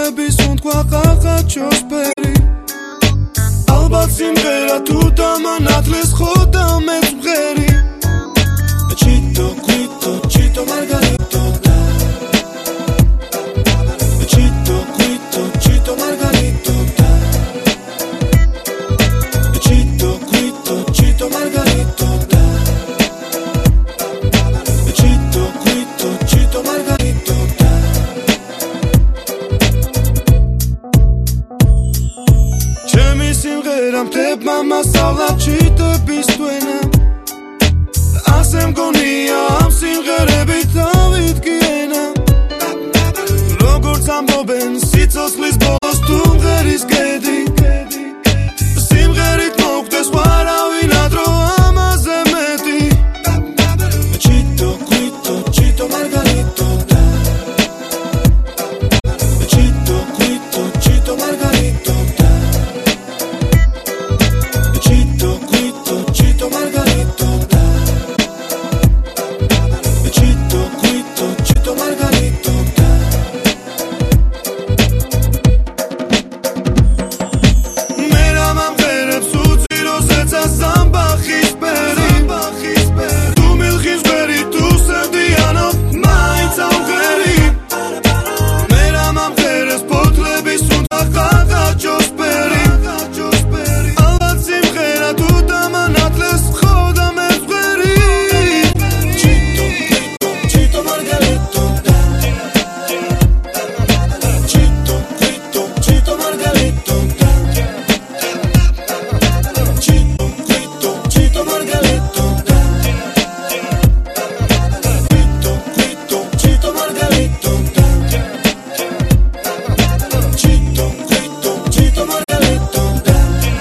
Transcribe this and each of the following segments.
პოკლების უთქვა ყაყაჩოს ფერი ალბათ სიმღერა თუ დამანათლეს ხო და მეც მღერი ჩიტო კვიტო ჩიტო მარგარიტო და ჩიტო კვიტო ჩიტო მარგარიტო და ჩიტო კვიტო ჩიტო მარგარიტო და ჩიტო კვიტო ჩიტო მარგარიტო და ჩემი სიმღერა მთებმა მასწავლა ჩიტების თვენა ასე მგონია ამ სიმღერებით დავიდგე ენა როგორც ამბობენ სიცოცხლის ბოლოს თუ მღერის გედი სიმღერით მოხდეს ვარავინ ადრო ამაზე მეტი ჩიტო კვიტო ჩიტო მარგარიტო და ჩიტო კვიტო ჩიტო მარგარიტო და ჩიტო კვიტო ჩიტო მარგარიტო და ჩიტო კვიტო ჩიტო მარგარიტო და მე რა მომღერებს უძიროზეცა ზამბახის პერი თუ მილხის ვერი თუ სევდიანო მაინც ამღერი მე რა მომღერებს პოკლების უნდა ყაყაჩოს პერი ალბათ სიმღერა თუ დამანათლეს ხო და მეც მღერი ჩიტო კვიტო ჩიტო მარგარიტო და ჩიტო კვიტო ჩიტო მარგარიტო და ჩიტო კვიტო ჩიტო მარგარიტო და ჩიტო კვიტო ჩიტო მარგარიტო და ჩიტო კვიტო ჩიტო მარგარიტო და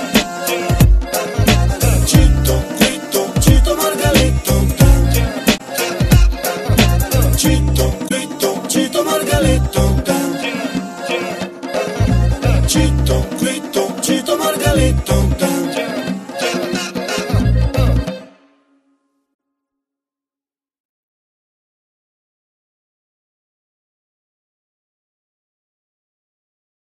ჩიტო კვიტო ჩიტო მარგარიტო და ჩიტო კვიტო ჩიტო მარგარიტო